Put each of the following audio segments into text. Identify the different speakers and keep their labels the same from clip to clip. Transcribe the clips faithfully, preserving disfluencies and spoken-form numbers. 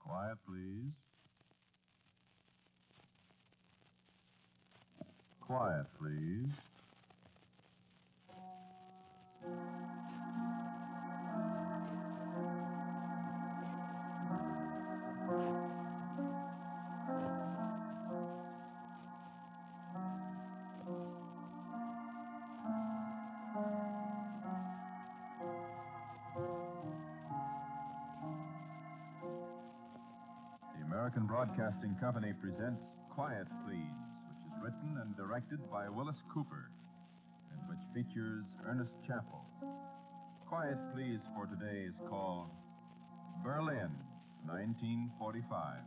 Speaker 1: Quiet, please. Quiet, please. American Broadcasting Company presents Quiet, Please, which is written and directed by Willis Cooper, and which features Ernest Chappell. Quiet, Please for today is called Berlin, nineteen forty-five.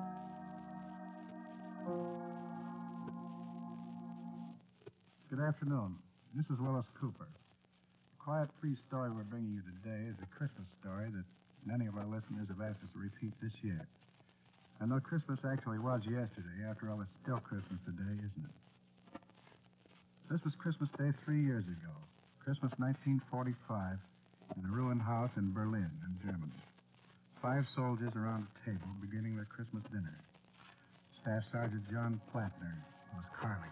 Speaker 2: Good afternoon. This is Willis Cooper. The Quiet, Please story we're bringing you today is a Christmas story that many of our listeners have asked us to repeat this year. I know Christmas actually was yesterday. After all, it's still Christmas today, isn't it? This was Christmas Day three years ago. Christmas nineteen forty-five in a ruined house in Berlin, in Germany. Five soldiers around a table beginning their Christmas dinner. Staff Sergeant John Plattner was Carly.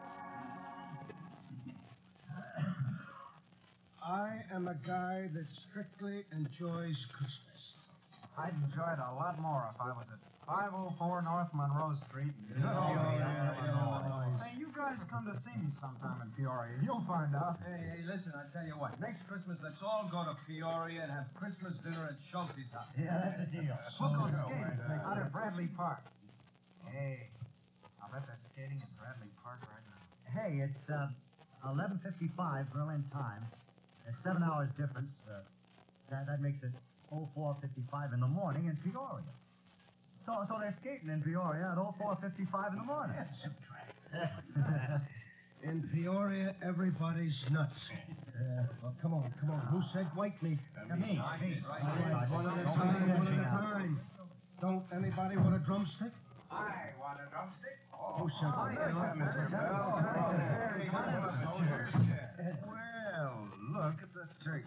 Speaker 3: I am a guy that strictly enjoys Christmas.
Speaker 4: I'd enjoy it a lot more if I was at five oh four North Monroe Street. In
Speaker 3: Oh, yeah, yeah, yeah.
Speaker 4: Hey, you guys come to see me sometime in Peoria. You'll find out.
Speaker 5: Hey, hey, listen, I tell you what. Next Christmas, let's all go to Peoria and have Christmas dinner at Schulte's house.
Speaker 4: Yeah, that's the deal. We'll go skating out at Bradley Park. Hey, I'll bet they're skating at Bradley Park right now.
Speaker 6: Hey, it's uh, eleven fifty-five Berlin time. There's seven hours difference. Uh, that, that makes it oh four fifty-five in the morning in Peoria. So so they're skating in Peoria at oh four fifty-five in the morning.
Speaker 3: In Peoria, everybody's nuts. Uh, well, come on, come on. Who said white meat?
Speaker 6: Uh, me, me.
Speaker 3: Right, one at a time, one at a time. Don't anybody want a drumstick?
Speaker 4: I want a drumstick.
Speaker 3: Who said that?
Speaker 4: Well, look at the turkey.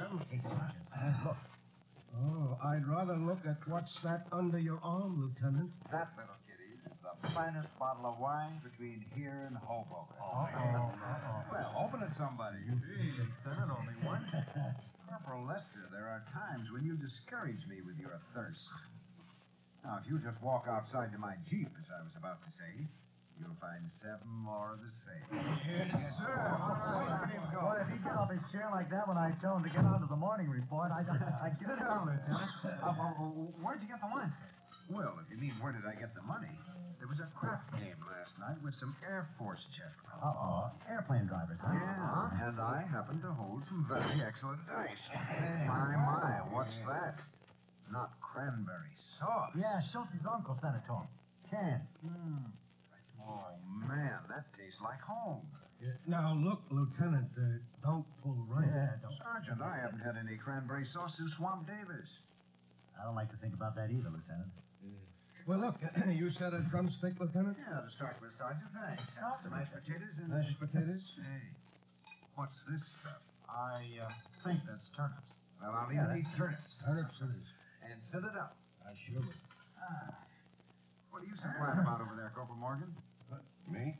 Speaker 6: Look.
Speaker 3: Oh, I'd rather look at what's that under your arm, Lieutenant.
Speaker 4: That, little kiddies, is the finest bottle of wine between here and Hoboken.
Speaker 6: Uh-oh.
Speaker 4: Well, open it, somebody. Gee, Lieutenant, only one. Corporal Lester, there are times when you discourage me with your thirst. Now, if you just walk outside to my Jeep, as I was about to say, you'll find seven more of the same.
Speaker 6: Yes, sir. Well, if he get off his chair like that when I tell him to get on to the morning report, I'd, I'd give it down, Lieutenant.
Speaker 4: Uh, where'd you get the wine, sir? Well, if you mean where did I get the money, there was a craft game last night with some Air Force gentlemen.
Speaker 6: Uh-oh. Airplane drivers, huh?
Speaker 4: Yeah, and I happen to hold some very excellent dice. My, my, what's that? Not cranberry sauce.
Speaker 6: Yeah, Schulte's uncle sent it to him. Can.
Speaker 4: Mm. Oh, man, that tastes like home.
Speaker 3: Yeah. Now, look, Lieutenant, uh, don't pull right.
Speaker 6: Yeah, don't.
Speaker 4: Sergeant, I haven't had any cranberry sauce since Swamp Davis.
Speaker 6: I don't like to think about that either, Lieutenant.
Speaker 3: Well, look, you said a drumstick, Lieutenant?
Speaker 4: Yeah, to start with, Sergeant, thanks. Some mashed potatoes and...
Speaker 3: Mashed potatoes?
Speaker 4: Hey, what's this stuff?
Speaker 5: I uh, think that's turnips.
Speaker 4: Well, I'll
Speaker 6: Yeah,
Speaker 4: eat these turnips.
Speaker 3: Turnips it is.
Speaker 4: And fill it up.
Speaker 3: I sure will.
Speaker 4: Ah. What are you so quiet about over there, Corporal Morgan?
Speaker 7: What, me?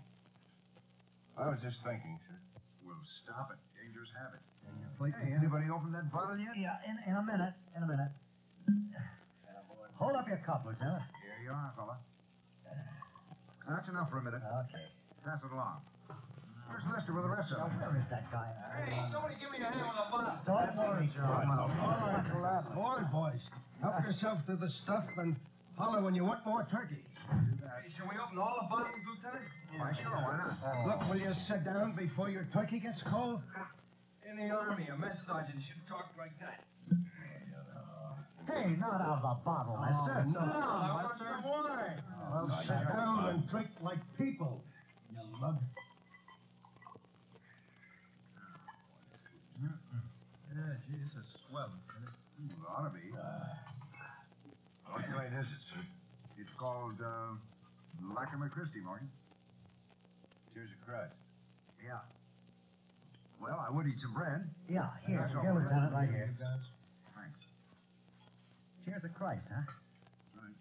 Speaker 7: I was just thinking, sir.
Speaker 4: Well, stop it. Dangerous habit.
Speaker 3: Plate
Speaker 4: Hey, anybody open that bottle yet?
Speaker 6: Yeah, in, in a minute. In a minute. Hold up your cup, Lieutenant.
Speaker 4: Here you are, fella. That's enough for a minute.
Speaker 6: Okay.
Speaker 4: Pass it along. Where's Lester with the rest of
Speaker 6: Now,
Speaker 4: them?
Speaker 6: where is that guy?
Speaker 5: Hey, somebody give me a hand with a bottle.
Speaker 6: Don't worry, John.
Speaker 3: All right, boy, boys. Help yourself to the stuff and holler when you want more turkey.
Speaker 5: Hey, shall we open all the bottles, Lieutenant?
Speaker 4: Why, sure, why not?
Speaker 3: Look, will you sit down before your turkey gets cold?
Speaker 5: In the Army, a mess sergeant should talk like that.
Speaker 6: Hey, not out of the bottle, Lester.
Speaker 3: no.
Speaker 5: I want some wine.
Speaker 3: Well, sit down and drink like people, you lug.
Speaker 4: Yeah, gee, this is swell, Lieutenant. Well, ought to be.
Speaker 7: What kind is it, sir?
Speaker 4: It's called, uh, Lackamer Christie, Morgan.
Speaker 7: Here's a crust.
Speaker 4: Yeah. Well, I would eat some bread.
Speaker 6: Yeah, here.
Speaker 4: That's all
Speaker 6: Here,
Speaker 4: right.
Speaker 6: Lieutenant, right here.
Speaker 4: Thanks.
Speaker 6: Cheers of Christ, huh?
Speaker 4: Uh,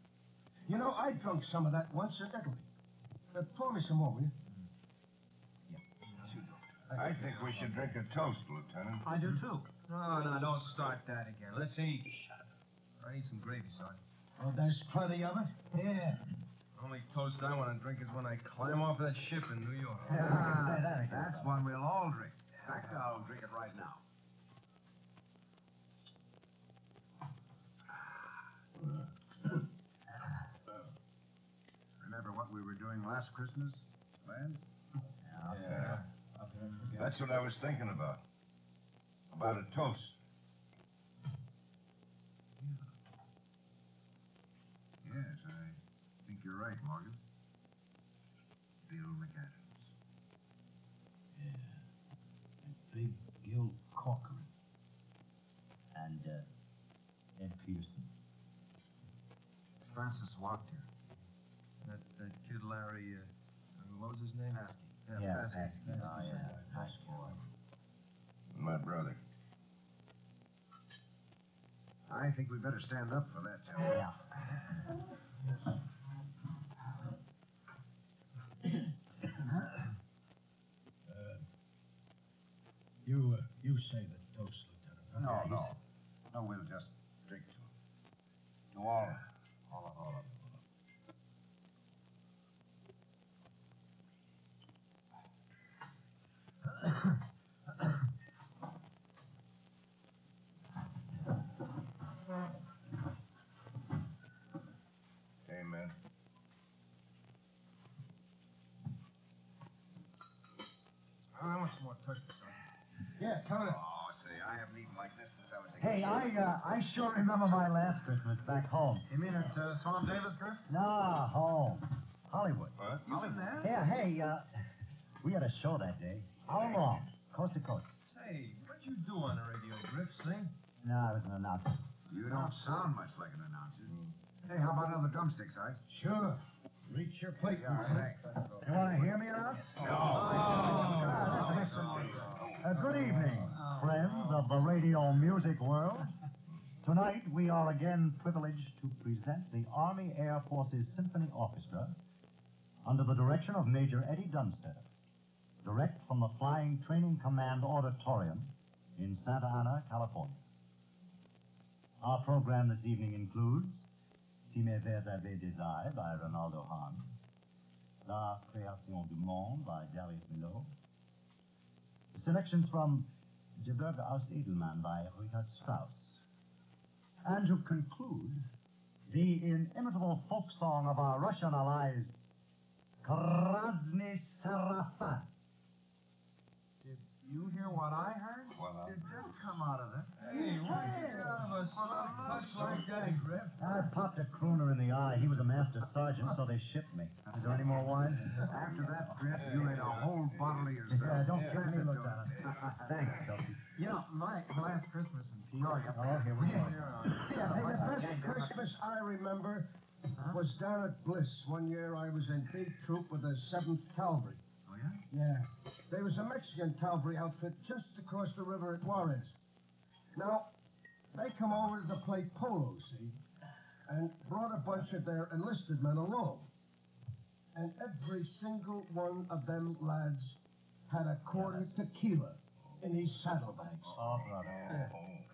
Speaker 3: You know, I drunk some of that once in Italy. Uh, pour me some more, will you?
Speaker 7: I think we should drink a toast, Lieutenant.
Speaker 6: I do, too.
Speaker 5: No, no, don't start that again. Let's eat. I need some gravy, Sergeant.
Speaker 3: Oh, there's plenty of it? Yeah.
Speaker 5: Only toast I want to drink is when I climb off that ship in New York.
Speaker 4: Ah, that's one we'll all drink. In fact, I'll drink it right now. Remember what we were doing last Christmas, Lance?
Speaker 7: Yeah. That's what I was thinking about. About a toast.
Speaker 4: Yes, I think you're right, Morgan. Bill McAdams.
Speaker 3: Yeah. And Big Gil Corcoran.
Speaker 6: And, uh, Ed Pearson.
Speaker 4: Francis walked here.
Speaker 5: That, that kid Larry, uh, what was his name?
Speaker 4: Paskey.
Speaker 6: Yeah,
Speaker 5: Paskey.
Speaker 6: Paskey. Oh, yeah. Nice boy.
Speaker 7: My brother.
Speaker 4: I think we better stand up for that, Joe.
Speaker 6: Yeah.
Speaker 3: Uh, you, uh, you say the toast, Lieutenant.
Speaker 4: No,
Speaker 3: Okay.
Speaker 4: no. No, we'll just drink to it. To all of it. All of, all of it.
Speaker 7: Amen.
Speaker 5: Oh, I want some more toast, Sergeant.
Speaker 3: Yeah, come on.
Speaker 4: Oh, say, I haven't eaten like this since I was a
Speaker 6: Hey,
Speaker 4: kid.
Speaker 6: I, uh, I sure remember my last Christmas back home.
Speaker 4: You mean at uh, Swamp Davis, Griff?
Speaker 6: No, home. Hollywood.
Speaker 7: What?
Speaker 4: You been there?
Speaker 6: Yeah, hey, uh, we had a show that day. How long? Coast to coast.
Speaker 5: Hey, what'd you do on the radio, Griff? Sing?
Speaker 6: No, I was an announcer.
Speaker 4: You don't sound much like an announcer. Hey, how about another drumstick, Si?
Speaker 3: Sure. Reach your plate,
Speaker 4: Yeah,
Speaker 3: Lieutenant.
Speaker 4: thanks.
Speaker 6: You want to hear me announce?
Speaker 4: No.
Speaker 6: Uh, good evening, friends of the radio music world. Tonight, we are again privileged to present the Army Air Forces Symphony Orchestra under the direction of Major Eddie Dunstetter, direct from the Flying Training Command Auditorium in Santa Ana, California. Our program this evening includes Si mes vers avaient des ailes by Ronaldo Hahn, La Création du Monde by Darius Milhaud, selections from Gebirge aus Edelmann by Richard Strauss, and to conclude, the inimitable folk song of our Russian allies, Krasny Sarafan.
Speaker 4: Did you hear what I heard?
Speaker 7: Well, uh,
Speaker 4: Did that come out of it?
Speaker 5: Hey, where'd you get out of a soft touch like that, Griff?
Speaker 6: I popped a crooner in the eye. He was a master sergeant, so they shipped me. Is there any more wine?
Speaker 4: After that, Griff, you ate a whole bottle of yourself.
Speaker 6: Yeah, don't
Speaker 4: Pass
Speaker 6: kid me,
Speaker 4: it to
Speaker 6: Lieutenant.
Speaker 4: him.
Speaker 6: Thanks, Dopey.
Speaker 4: You know, my last Christmas in Peoria.
Speaker 6: Oh, here we go.
Speaker 3: Yeah, hey, the best Christmas I remember was down at Bliss. One year I was in big troop with the seventh Cavalry.
Speaker 4: Oh, yeah?
Speaker 3: Yeah. There was a Mexican cavalry outfit just across the river at Juarez. Now, they come over to play polo, see? And brought a bunch of their enlisted men along. And every single one of them lads had a quarter tequila in his saddlebags.
Speaker 6: Oh, brother.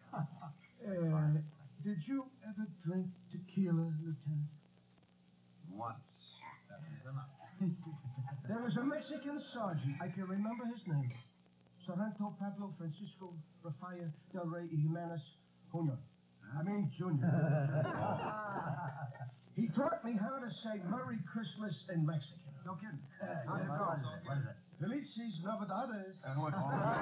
Speaker 3: Uh, did you ever drink tequila, Lieutenant?
Speaker 4: Once. That was enough.
Speaker 3: There was a Mexican sergeant. I can remember his name. Sorrento Pablo Francisco Rafael Del Rey Jimenez Junior I mean, Junior. He taught me how to say Merry Christmas in Mexican.
Speaker 4: No kidding.
Speaker 3: Uh,
Speaker 4: How'd it
Speaker 3: yeah.
Speaker 4: go?
Speaker 6: What is it?
Speaker 3: Felices Navidades.
Speaker 7: And what's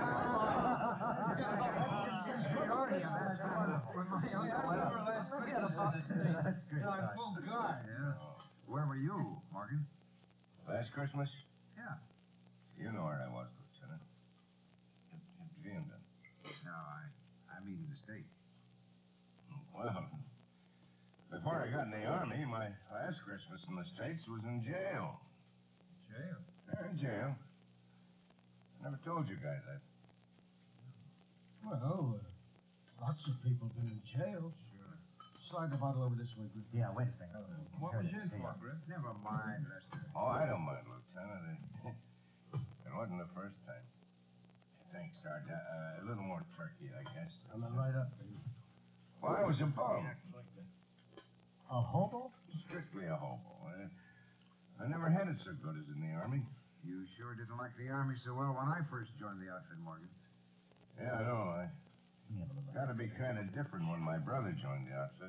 Speaker 4: Peoria, that's wonderful. When my
Speaker 5: Yeah, I
Speaker 4: uncle
Speaker 5: remember
Speaker 4: left.
Speaker 5: last Christmas in the States.
Speaker 6: That's good.
Speaker 5: You know, I'm full guard.
Speaker 4: Yeah. Where were you, Morgan?
Speaker 7: Last Christmas?
Speaker 4: Yeah.
Speaker 7: You know where I was, Lieutenant. At, at Vianden.
Speaker 4: No, I, I mean in the States.
Speaker 7: Well, before I got in the Army, my last Christmas in the States was in jail.
Speaker 5: Jail.
Speaker 7: Yeah, in jail. I never told you guys that.
Speaker 3: Well, uh, lots of people been in jail.
Speaker 4: Sure.
Speaker 3: slide the bottle over this way, Griff.
Speaker 6: Yeah, wait a second.
Speaker 5: What was you in for, Griff?
Speaker 4: Never mind, Lester.
Speaker 7: Oh, I don't mind, Lieutenant. It, it wasn't the first time. Thanks, Sergeant. Uh, a little more turkey, I guess.
Speaker 3: Coming right up, baby.
Speaker 7: Well, I was a bum.
Speaker 6: A hobo?
Speaker 7: Strictly a hobo. I, I never had it so good as in the Army.
Speaker 4: You sure didn't like the Army so well when I first joined the outfit, Morgan.
Speaker 7: Yeah, I know. I got to be kind of different when my brother joined the outfit.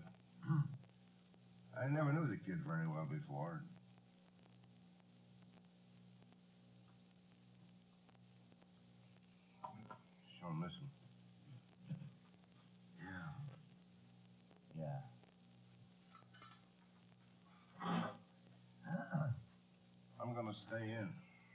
Speaker 7: I never knew the kid very well before. Sure miss him.
Speaker 4: Yeah.
Speaker 6: Yeah.
Speaker 7: I'm going to stay in.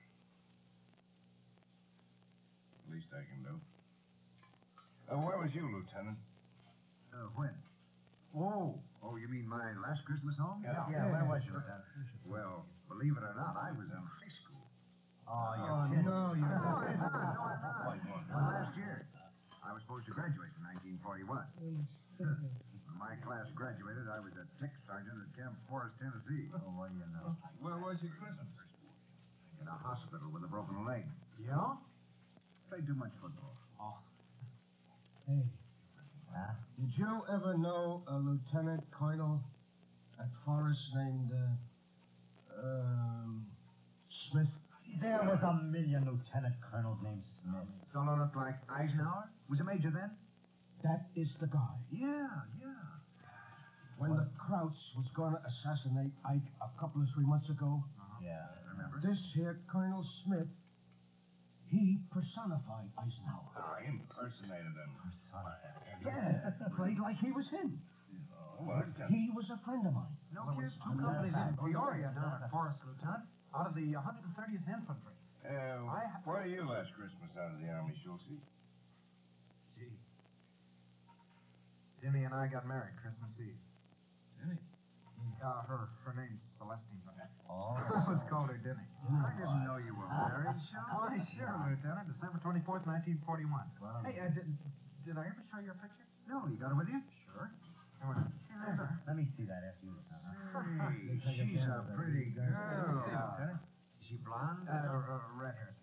Speaker 7: Least I can do. Uh, where was you, Lieutenant?
Speaker 4: Uh, when? Oh, oh, you mean my last Christmas home?
Speaker 7: Yeah.
Speaker 6: Yeah, where was you, Lieutenant?
Speaker 4: Well, believe it or not, I was in high school.
Speaker 6: Oh, you're
Speaker 3: Oh,
Speaker 6: kidding.
Speaker 3: no, you're
Speaker 4: No,
Speaker 3: not.
Speaker 4: I'm not. No, I'm not.
Speaker 7: Like one.
Speaker 4: Well, last year, I was supposed to graduate in nineteen forty-one. When my class graduated, I was a tech sergeant at Camp Forest, Tennessee.
Speaker 6: Oh, what do you know?
Speaker 5: Where was you Christmas?
Speaker 4: In a hospital with a broken leg.
Speaker 6: Yeah?
Speaker 4: Played too much football.
Speaker 3: Hey,
Speaker 6: Huh?
Speaker 3: did you ever know a lieutenant colonel at Forest named, uh, um, Smith?
Speaker 6: There was a million lieutenant colonels named Smith.
Speaker 4: Fellow looked like Eisenhower? Was a major then?
Speaker 3: That is the guy.
Speaker 4: Yeah, yeah.
Speaker 3: When the Krauts was going to assassinate Ike a couple of three months ago,
Speaker 6: Yeah.
Speaker 4: Remember?
Speaker 3: this here Colonel Smith, he personified Eisenhower.
Speaker 7: Oh, I impersonated him.
Speaker 3: Yeah, played like he was him.
Speaker 7: Oh, well, that's
Speaker 3: He was a friend of mine.
Speaker 8: No, there's two companies in Peoria down at Forest, Lieutenant, out of the one hundred thirtieth Infantry.
Speaker 7: Uh,
Speaker 8: I ha-
Speaker 7: where are you last Christmas out of the Army, Schultz?
Speaker 8: Gee. Jimmy and I got married Christmas Eve.
Speaker 5: Jimmy?
Speaker 8: Uh, her her name's Celestine.
Speaker 6: Oh.
Speaker 8: I was called her Denny.
Speaker 4: I didn't know you were married,
Speaker 8: Oh, sure, Lieutenant. December twenty-fourth, nineteen forty-one.
Speaker 6: Well,
Speaker 8: Hey, uh, did, did I ever show you a picture?
Speaker 4: No, you got it with you?
Speaker 8: Sure. Here, there.
Speaker 6: Let me see that after you, Lieutenant.
Speaker 4: Hey, she's a pretty
Speaker 8: See,
Speaker 4: girl.
Speaker 8: Lieutenant.
Speaker 4: Is she blonde?
Speaker 8: Uh, uh, red hair.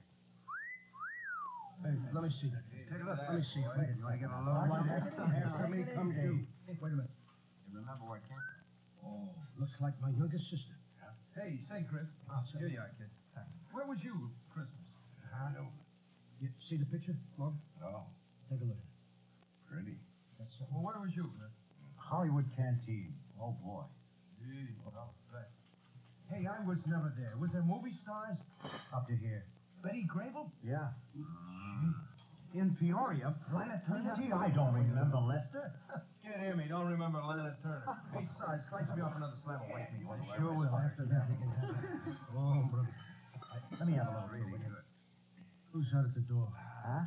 Speaker 3: Hey, let me see that.
Speaker 4: Take a look.
Speaker 3: Let me see. Wait,
Speaker 4: You want to get a look?
Speaker 3: Let me come to. Wait a minute.
Speaker 8: You remember where it came from?
Speaker 3: Oh, looks like my younger sister.
Speaker 5: Hey, say, Griff.
Speaker 3: Ah, say.
Speaker 5: Here you are, kid. Where was you Christmas?
Speaker 7: No.
Speaker 3: You see the picture, Morgan?
Speaker 7: No.
Speaker 3: Take a look at it.
Speaker 7: Pretty.
Speaker 3: That's it.
Speaker 5: Well, where was you, Griff?
Speaker 6: Hollywood Canteen. Oh, boy.
Speaker 5: Gee, well, right. Hey, I was never there. Was there movie stars?
Speaker 6: Up to here.
Speaker 5: Betty Grable?
Speaker 6: Yeah.
Speaker 5: In Peoria? Lana Turner?
Speaker 6: Gee, I don't remember Lester.
Speaker 5: Can't hear me. Don't remember Lana Turner. Hey, Sarge, slice me off another slab of white meat. will you?
Speaker 3: Sure will. After that, we can have it. Oh, brother.
Speaker 6: Let me have a little
Speaker 4: Really
Speaker 6: read.
Speaker 4: good.
Speaker 3: Who's out at the door?
Speaker 6: Huh?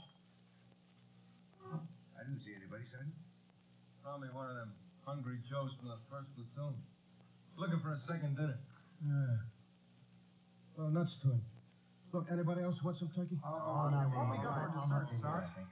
Speaker 4: I didn't see anybody, Sergeant.
Speaker 5: Probably one of them hungry Joes from the first platoon. Looking for a second dinner.
Speaker 3: Yeah. Well, nuts to him. Look, anybody else want some turkey?
Speaker 6: Oh, no,
Speaker 8: What we got for
Speaker 6: I'm
Speaker 8: dessert,
Speaker 6: okay,
Speaker 8: Sarge?
Speaker 6: I think.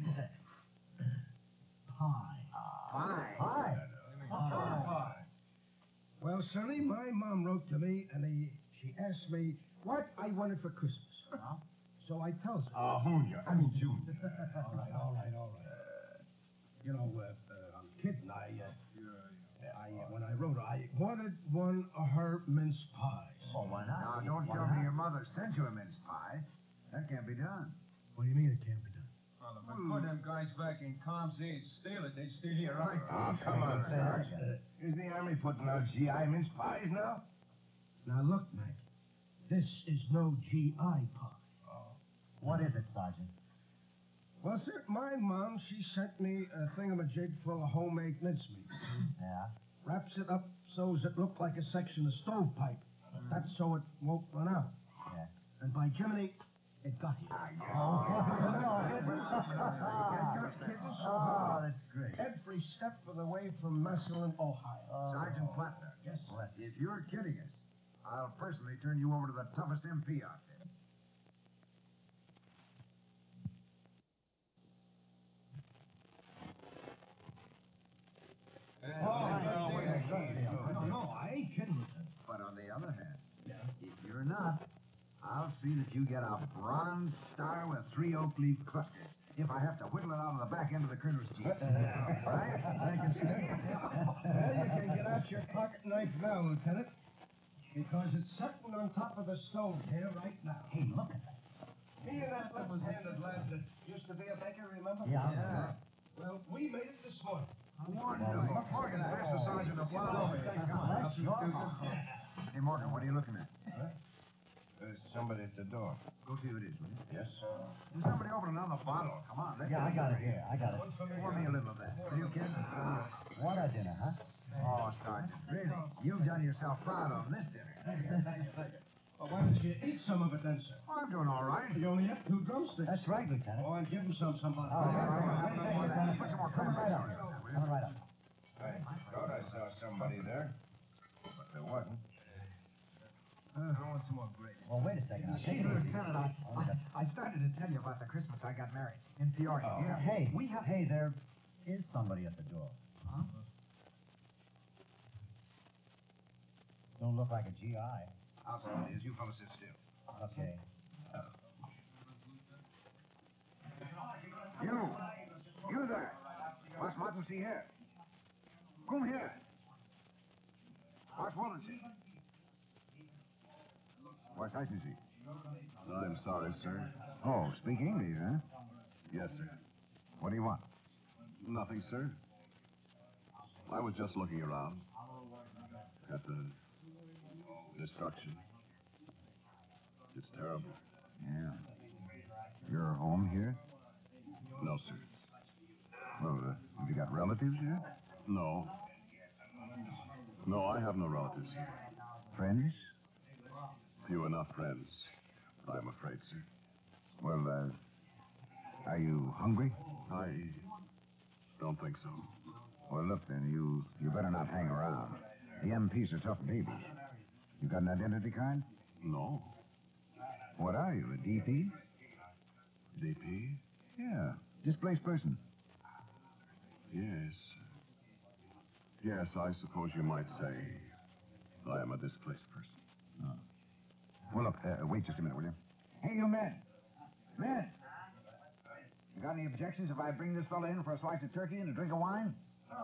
Speaker 3: Pie.
Speaker 4: Pie.
Speaker 6: Hi.
Speaker 5: Pie.
Speaker 3: Well, Sonny, my mom wrote to me, and he, she asked me what I wanted for Christmas. So I tells her.
Speaker 7: Uh, Junior. I mean, Junior.
Speaker 3: all right, all right, all right. Uh, you know, uh, uh, I'm kidding. I, uh, I, uh, when I wrote her, I wanted one of her mince pies.
Speaker 6: Oh, why
Speaker 4: Now,
Speaker 6: not?
Speaker 4: don't
Speaker 6: Why
Speaker 4: tell
Speaker 6: not?
Speaker 4: me your mother sent you a mince pie. That can't be done.
Speaker 3: What do you mean it can't be done?
Speaker 5: Well, if I put them guys back in comms, they'd steal it. They'd steal your right.
Speaker 7: Oh, come on, Sarge. Is the Army putting out G I mince pies now?
Speaker 3: Now look, Mac. This is no G I pie.
Speaker 6: What is it, Sergeant?
Speaker 3: Well, sir, my mom, she sent me a thingamajig full of homemade mincemeat.
Speaker 6: Yeah?
Speaker 3: Wraps it up so it look like a section of stovepipe. That's so it won't run out.
Speaker 6: Yeah.
Speaker 3: And by Jiminy, it got here.
Speaker 6: Oh,
Speaker 3: Oh,
Speaker 6: that's great.
Speaker 3: Every step of the way from Massillon, Ohio.
Speaker 4: Sergeant Plattner.
Speaker 3: Yes.
Speaker 4: If you're kidding us, I'll personally turn you over to the toughest M P out there.
Speaker 5: And
Speaker 4: see that you get a bronze star with three oak leaf clusters. If I have to whittle it out of the back end of the colonel's jeep. Right?
Speaker 3: I can see. Well, you can get out your pocket knife now, Lieutenant, because it's sitting on top of the stove here right now.
Speaker 6: Hey, look at that.
Speaker 3: Me and that level-handed lad that used to be a baker, remember?
Speaker 6: Yeah.
Speaker 3: Yeah. Well, we made it this morning.
Speaker 4: Wonderful. Morgan, pass the sergeant a blow. Hey, Morgan, what are you looking at?
Speaker 7: There's somebody at the door.
Speaker 4: Go see who it is, will you?
Speaker 7: Yes?
Speaker 4: There's somebody opening another bottle. Come on, let's
Speaker 6: Yeah, I got it here. I got it.
Speaker 4: Pour me a little of that. Will you, kid?
Speaker 6: What a dinner, huh?
Speaker 4: Oh, Sergeant, really? You've done yourself proud on this dinner.
Speaker 3: Well, why don't you eat some of it then, sir?
Speaker 4: Oh, I'm doing all right.
Speaker 3: You only have two drumsticks.
Speaker 6: That's right, Lieutenant.
Speaker 3: Oh, and give him some, somebody.
Speaker 6: Oh, yeah, yeah, yeah.
Speaker 4: Put some more
Speaker 6: Coming right up.
Speaker 4: cranberries on it, will you?
Speaker 6: Coming right up.
Speaker 7: I thought I saw somebody there, but there wasn't.
Speaker 5: Uh, I want some more gravy.
Speaker 6: Well, wait a second. Now,
Speaker 4: Hey,
Speaker 6: take it easy.
Speaker 4: Lieutenant, I, I, I started to tell you about the Christmas I got married in Peoria.
Speaker 6: Oh,
Speaker 4: Yeah.
Speaker 6: hey, we have. Hey, there is somebody at the door.
Speaker 4: Huh?
Speaker 6: Don't look like a G I.
Speaker 4: I'll see what it is. You fellas sit still.
Speaker 6: Okay.
Speaker 4: You. You there. Was machen Sie here? Come here. Was wollen Sie? Was heißen Sie?
Speaker 1: I'm sorry, sir.
Speaker 4: Oh, speak English, huh?
Speaker 1: Yes, sir.
Speaker 4: What do you want?
Speaker 1: Nothing, sir. I was just looking around at the destruction. It's terrible.
Speaker 4: Yeah. You're home here?
Speaker 1: No, sir.
Speaker 4: Well, uh, have you got relatives here?
Speaker 1: No. No, I have no relatives here.
Speaker 4: Friends?
Speaker 1: Few enough friends, I'm afraid, sir.
Speaker 4: Well, uh, are you hungry?
Speaker 1: I don't think so.
Speaker 4: Well, look, then, you, you better not hang around. The M Ps are tough babies. You got an identity card?
Speaker 1: No.
Speaker 4: What are you, a D P?
Speaker 1: D P?
Speaker 4: Yeah, displaced person.
Speaker 1: Yes. Yes, I suppose you might say I am a displaced person.
Speaker 4: Oh. Well, look, uh, wait just a minute, will you? Hey, you men. Men. You got any objections if I bring this fella in for a slice of turkey and a drink of wine?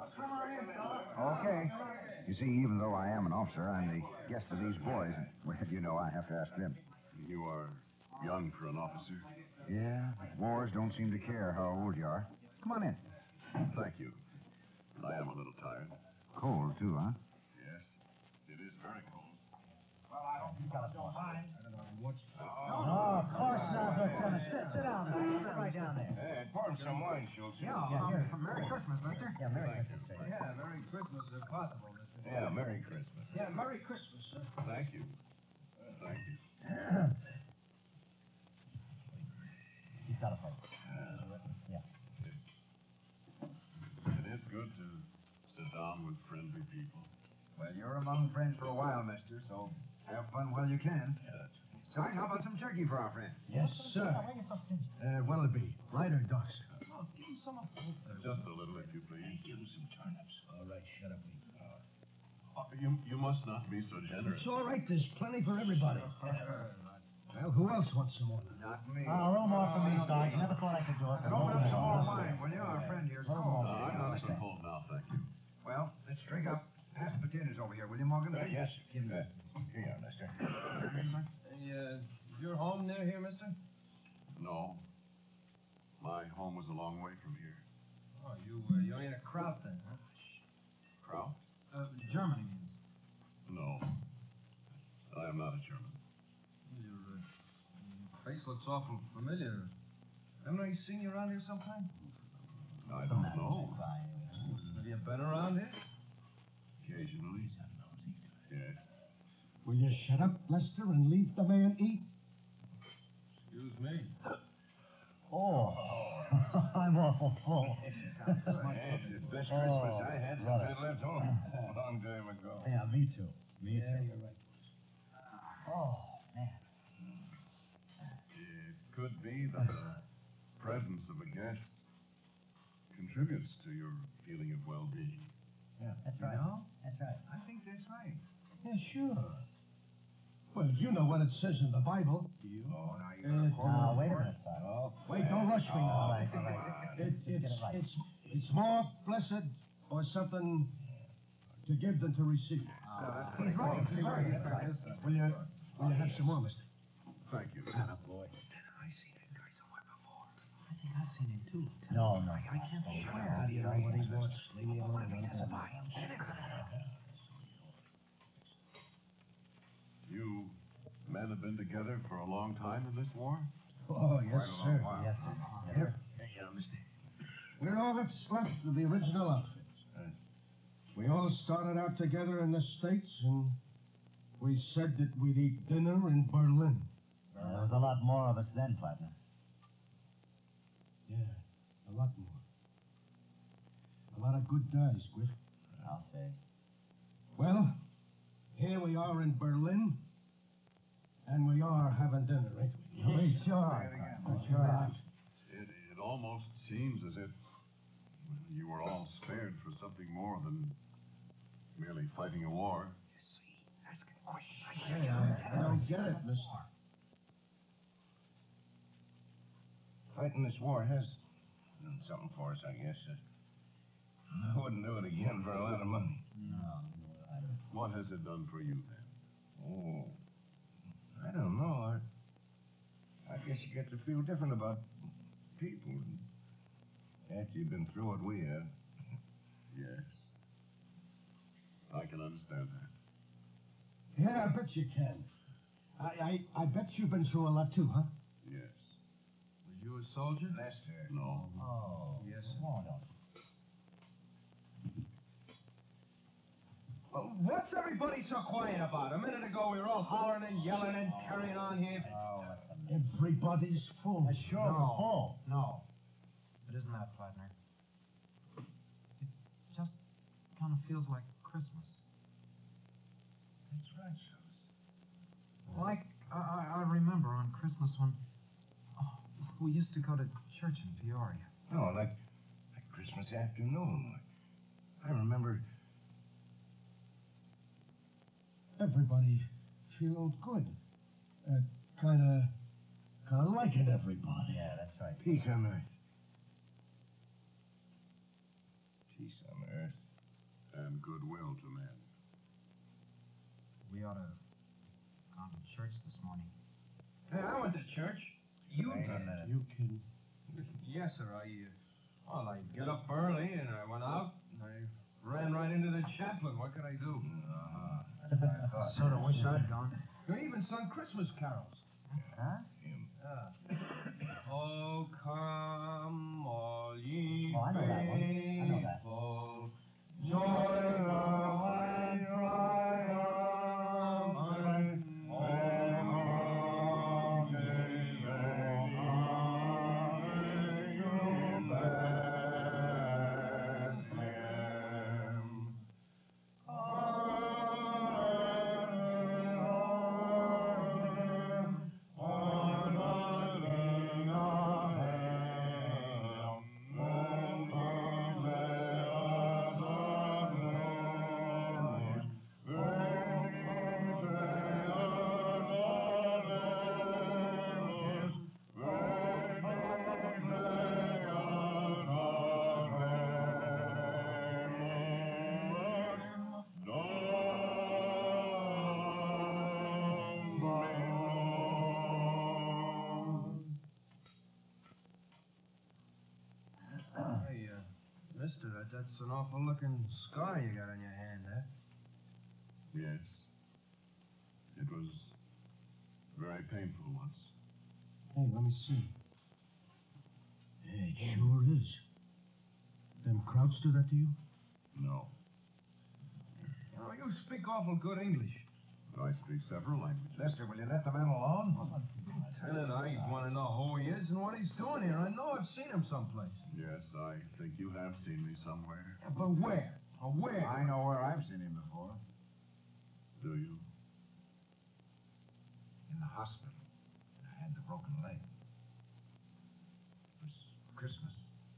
Speaker 4: Okay. You see, even though I am an officer, I'm the guest of these boys. And, well, you know, I have to ask them.
Speaker 1: You are young for an officer.
Speaker 4: Yeah, wars don't seem to care how old you are. Come on in.
Speaker 1: Thank you. I am a little tired.
Speaker 4: Cold, too, huh?
Speaker 1: Yes, it is very cold.
Speaker 6: Oh, of course not, Lieutenant. Sit, sit down there. Sit right down there.
Speaker 7: Hey, pour him some wine, Schultz.
Speaker 4: Yeah,
Speaker 6: Yeah,
Speaker 4: um,
Speaker 6: here.
Speaker 4: Merry Christmas, mister.
Speaker 6: Yeah, Merry Christmas, sir.
Speaker 5: Yeah, Merry Christmas if possible, Mister
Speaker 7: Yeah, Merry Christmas.
Speaker 3: Yeah, Merry Christmas, sir.
Speaker 1: Thank you. Thank you.
Speaker 6: He's got a phone. Yeah.
Speaker 1: It is good to sit down with friendly people.
Speaker 4: Well, you're among friends for a while, mister, so have fun while you can. Sarge, how about some turkey for our friend?
Speaker 3: Yes, sir. Uh, what'll it be? Light or dark, sir?
Speaker 1: Just a little, if you please.
Speaker 3: Give him some turnips. All right, shut up.
Speaker 1: Uh, you, you must not be so generous.
Speaker 3: It's all right. There's plenty for everybody. Well, who else wants some more?
Speaker 4: Not me.
Speaker 6: Uh, a little more for me, Sarge. Never thought I could do it.
Speaker 4: And open up some more wine, will you? Our friend here's
Speaker 6: Oh,
Speaker 4: cold.
Speaker 1: Uh, I'm not so cold now, thank you.
Speaker 4: Well, let's drink up. Pass the potatoes over here, will you, Morgan?
Speaker 7: Uh, yes. Give me that. Here you are, mister.
Speaker 5: Hey, uh, your home near here, mister?
Speaker 1: No. My home was a long way from here.
Speaker 5: Oh, you, uh, you ain't a Kraut then, huh?
Speaker 1: Kraut?
Speaker 5: Uh, Germany means.
Speaker 1: No. I am not a German.
Speaker 5: Your, uh, your face looks awful familiar. Haven't I seen you around here sometime?
Speaker 1: I don't know.
Speaker 5: Have you been around here?
Speaker 1: Occasionally. Yes.
Speaker 3: Will you shut up, Lester, and leave the man eat?
Speaker 5: Excuse me.
Speaker 6: Oh, I'm awful full.
Speaker 7: Yes, it's the best
Speaker 6: Oh,
Speaker 7: Christmas I had since
Speaker 6: brother.
Speaker 7: I left home. A long time ago.
Speaker 6: Yeah, me too. Me
Speaker 3: Yeah,
Speaker 6: too.
Speaker 3: you're right.
Speaker 6: Oh, man.
Speaker 1: It could be that the presence of a guest contributes to your feeling of well-being.
Speaker 6: Yeah, that's right.
Speaker 4: know?
Speaker 6: That's right.
Speaker 4: I think that's right.
Speaker 3: Yeah, sure. Well, you know what it says in the Bible.
Speaker 4: Do you? Oh, now you're
Speaker 3: Uh,
Speaker 4: going to quote
Speaker 6: Now,
Speaker 4: it.
Speaker 6: wait a minute, son.
Speaker 4: Oh,
Speaker 3: Wait, don't rush me now.
Speaker 6: All right, all right.
Speaker 3: It,
Speaker 6: Get
Speaker 3: it's,
Speaker 6: it right.
Speaker 3: it's, it's more blessed or something to give than to receive.
Speaker 4: He's right. He's right. He's right.
Speaker 3: Will you, will you have some more, mister?
Speaker 7: Thank you.
Speaker 3: boy.
Speaker 4: I seen that guy somewhere before.
Speaker 8: I think I've seen him too.
Speaker 6: No, no.
Speaker 8: I can't swear.
Speaker 3: How do you know what he wants? Leave me alone.
Speaker 7: You men have been together for a long time in this war?
Speaker 3: Oh, yes,
Speaker 4: Quite a long
Speaker 3: sir.
Speaker 4: while.
Speaker 6: Yes, sir. Yes,
Speaker 3: Here,
Speaker 6: sir.
Speaker 4: Here you go, mister.
Speaker 3: we're all that's left of the original outfit.
Speaker 7: Right.
Speaker 3: We all started out together in the States, and we said that we'd eat dinner in Berlin.
Speaker 6: Uh, there was a lot more of us then, partner.
Speaker 3: Yeah, a lot more. A lot of good guys, Griff.
Speaker 6: I'll say.
Speaker 3: Well, here we are in Berlin, and we are having dinner, ain't we?
Speaker 6: We sure.
Speaker 4: Say it again.
Speaker 3: We sure are.
Speaker 7: It, it almost seems as if you were all spared for something more than merely fighting a war.
Speaker 3: Hey, I, I don't get it, mister.
Speaker 7: Fighting this war has done something for us, I guess. I wouldn't do it again for a lot of money.
Speaker 6: No, no, I don't.
Speaker 7: What has it done for you then?
Speaker 9: Oh, I don't know. I, I guess you get to feel different about people after you've been through what we have.
Speaker 7: Yes. I can understand that.
Speaker 3: Yeah, I bet you can. I, I, I bet you've been through a lot too, huh?
Speaker 7: Yes.
Speaker 5: Was you a soldier?
Speaker 4: Lester.
Speaker 7: No.
Speaker 6: Oh,
Speaker 5: Yes,
Speaker 6: come on, don't.
Speaker 5: Well, what's everybody so quiet about? A minute ago we were all hollering and yelling and carrying on here.
Speaker 6: Oh, listen.
Speaker 3: Everybody's full.
Speaker 6: Uh, sure,
Speaker 8: No.
Speaker 6: we're full.
Speaker 8: No. It isn't that, partner. It just kind of feels like Christmas.
Speaker 4: That's right, Charles.
Speaker 8: Like, I, I I remember on Christmas when oh, we used to go to church in Peoria.
Speaker 9: No, like, like Christmas afternoon. I remember.
Speaker 3: Everybody feels good. Uh, kind of, kind of liking everybody.
Speaker 6: Yeah, that's right.
Speaker 9: Peace on earth. Peace on earth.
Speaker 7: And goodwill to men.
Speaker 8: We ought to gone to church this morning.
Speaker 5: Hey, I went to church. You
Speaker 6: Wait a
Speaker 5: did.
Speaker 6: minute.
Speaker 3: You kidding?
Speaker 5: Yes, sir. I, uh, well, I get up early and I went out and I ran right into the chaplain. What could I do?
Speaker 4: Uh-huh. That's what I thought.
Speaker 8: Sort of wish I'd gone.
Speaker 5: They even sung Christmas carols.
Speaker 6: Huh?
Speaker 9: Him.
Speaker 5: Yeah. Oh, come, all ye
Speaker 6: Oh, I know that one. I know that.
Speaker 5: faithful, join now and triumphant. Oh, Hey, uh, mister, that, that's an awful looking scar you got on your hand there.
Speaker 7: Yes. It was very painful once.
Speaker 3: Hey, let me see. Yeah, it sure is. Them Krauts do that to you?
Speaker 7: No.
Speaker 5: You know, you speak awful good English.
Speaker 7: I speak several languages.
Speaker 4: Lester, will you let the man alone?
Speaker 5: Lieutenant, I want to know who he is and what he's doing here. I know I've seen him someplace.
Speaker 7: Yes, I think you have seen me somewhere.
Speaker 5: Yeah, but where? Or where?
Speaker 4: I know where I've seen him before.
Speaker 7: Do you?
Speaker 4: In the hospital. I had the broken leg. It was Christmas.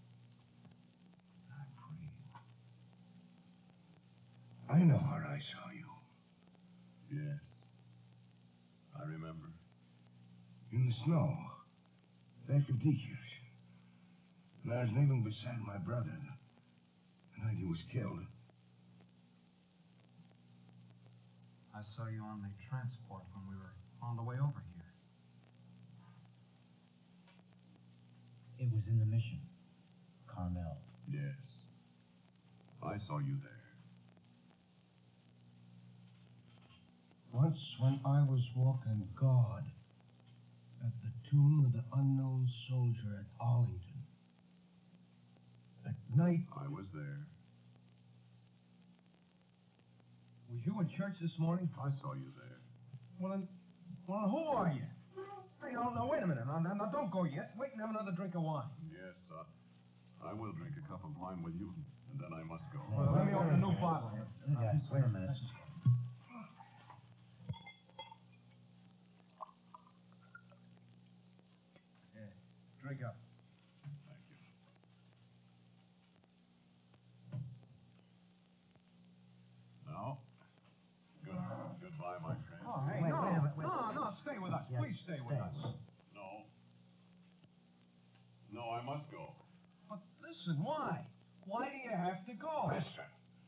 Speaker 4: I prayed.
Speaker 9: I know where I saw you.
Speaker 7: Yes. I remember.
Speaker 9: In the snow. Back of Deacon's. And I was kneeling beside my brother the night he was killed.
Speaker 8: I saw you on the transport when we were on the way over here.
Speaker 6: It was in the mission. Carmel.
Speaker 1: Yes. I saw you there.
Speaker 3: Once when I was walking guard at the tomb of the unknown soldier at Arlington. At night...
Speaker 1: I was there.
Speaker 5: Was you in church this morning?
Speaker 1: I saw you there.
Speaker 5: Well, then, well, who are you? Hey, no, no, wait a minute. Now, now, now, don't go yet. Wait and have another drink of wine.
Speaker 1: Yes, uh, I will drink a cup of wine with you, and then I must go.
Speaker 5: Well, let me open a new bottle.
Speaker 6: Guys, wait a minute.
Speaker 5: Drink up.
Speaker 1: Thank you. Now, good, goodbye, my friend.
Speaker 5: Oh, hey,
Speaker 6: Wait,
Speaker 5: no,
Speaker 6: wait a minute, wait.
Speaker 5: no, no, stay with us.
Speaker 6: Yeah,
Speaker 5: Please stay with
Speaker 6: stay.
Speaker 5: us.
Speaker 1: No. No, I must go.
Speaker 5: But listen, why? Why do you have to go?
Speaker 9: Lester.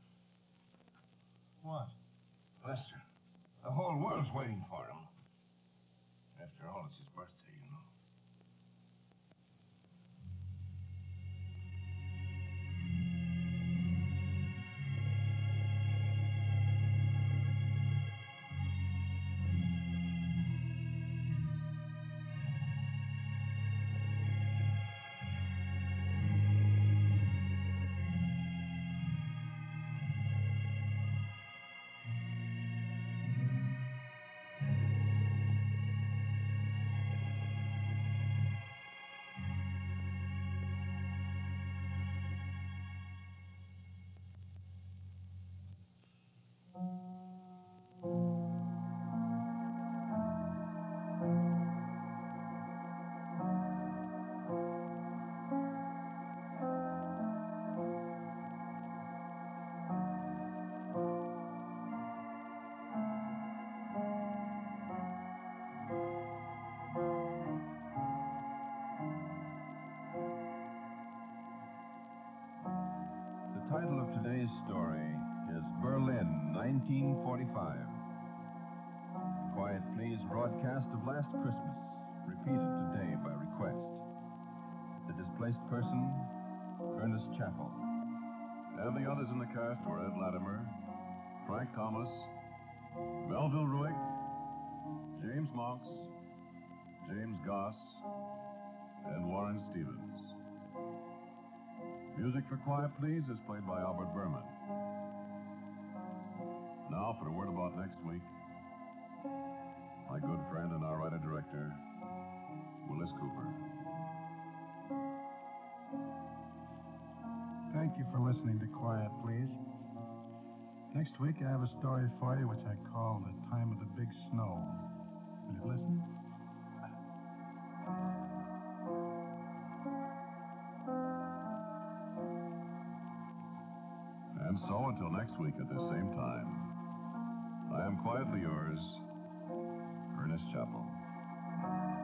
Speaker 5: What?
Speaker 9: Lester. The whole world's waiting for him. After all, it's his birthday, you know.
Speaker 1: The title of today's story is Berlin, nineteen forty-five. Quiet Please broadcast of last Christmas, repeated today by request. The displaced person, Ernest Chappell. And the others in the cast were Ed Latimer, Frank Thomas, Melville Ruick, James Monks, James Goss, and Warren Stevens. Music for Quiet Please is played by Albert Berman. Now for a word about next week. My good friend and our writer-director, Willis Cooper.
Speaker 2: Thank you for listening to Quiet Please. Next week, I have a story for you which I call The Time of the Big Snow. Will you listen?
Speaker 1: And so, until next week at the same time, I am quietly yours, Ernest Chappell.